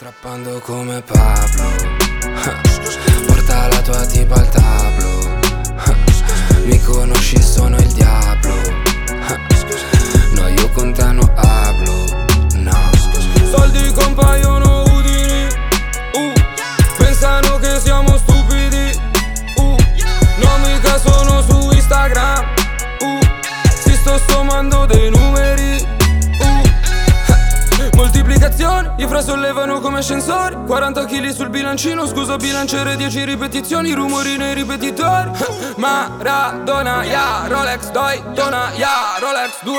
Trappando come Pablo, porta la tua tipa al tablo. Mi conosci, sono il diavolo. No, io con te non hablo, no. Soldi compaiono utili, pensano che siamo stupidi, no, mica sono su Instagram, si sto sommando dei numeri, moltiplicazioni, i fra sollevano come ascensori. 40 kg sul bilancino, scusa bilanciere 10 ripetizioni, rumori nei ripetitori. Maradona, ya, Rolex, dai, dona, ya, Rolex 2